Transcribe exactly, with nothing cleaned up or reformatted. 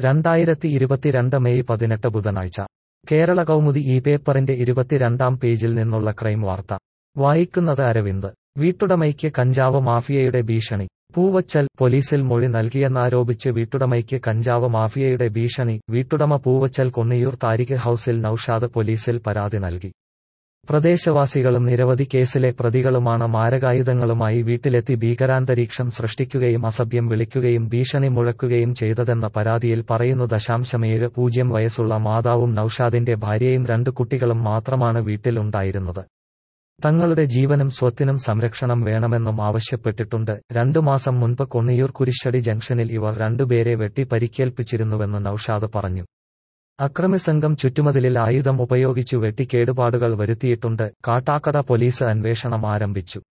രണ്ടായിരത്തി ഇരുപത്തിരണ്ട് മെയ് പതിനെട്ട് ബുധനാഴ്ച കേരള കൗമുദി ഈ പേപ്പറിന്റെ ഇരുപത്തിരണ്ടാം പേജിൽ നിന്നുള്ള ക്രൈം വാർത്ത വായിക്കുന്നത് അരവിന്ദ്. വീട്ടുടമയ്ക്ക് കഞ്ചാവ് മാഫിയയുടെ ഭീഷണി. പൂവച്ചൽ പോലീസിൽ മൊഴി നൽകിയെന്നാരോപിച്ച് വീട്ടുടമയ്ക്ക് കഞ്ചാവ് മാഫിയയുടെ ഭീഷണി. വീട്ടുടമ പൂവച്ചൽ കൊണ്ണിയൂർ താരിഖ് ഹൌസിൽ നൌഷാദ് പോലീസിൽ പരാതി നൽകി. പ്രദേശവാസികളും നിരവധി കേസിലെ പ്രതികളുമാണ് മാരകായുധങ്ങളുമായി വീട്ടിലെത്തി ഭീകരാന്തരീക്ഷം സൃഷ്ടിക്കുകയും അസഭ്യം വിളിക്കുകയും ഭീഷണി മുഴക്കുകയും ചെയ്തതെന്ന പരാതിയിൽ പറയുന്നു. ദശാംശമേഴ് പൂജ്യം വയസ്സുള്ള മാതാവും നൌഷാദിന്റെ ഭാര്യയും രണ്ടു കുട്ടികളും മാത്രമാണ് വീട്ടിൽ ഉണ്ടായിരുന്നത്. തങ്ങളുടെ ജീവനും സ്വത്തിനും സംരക്ഷണം വേണമെന്നും ആവശ്യപ്പെട്ടിട്ടുണ്ട്. രണ്ടു മാസം മുൻപ് കൊണ്ണിയൂർ കുരിശടി ജംഗ്ഷനിൽ ഇവർ രണ്ടുപേരെ വെട്ടി പരിക്കേൽപ്പിച്ചിരുന്നുവെന്ന് നൌഷാദ് പറഞ്ഞു. അക്രമിസംഘം ചുറ്റുമതിലിൽ ആയുധം ഉപയോഗിച്ചു വെട്ടി കേടുപാടുകൾ വരുത്തിയിട്ടുണ്ട്. കാട്ടാക്കട പോലീസ് അന്വേഷണം ആരംഭിച്ചു.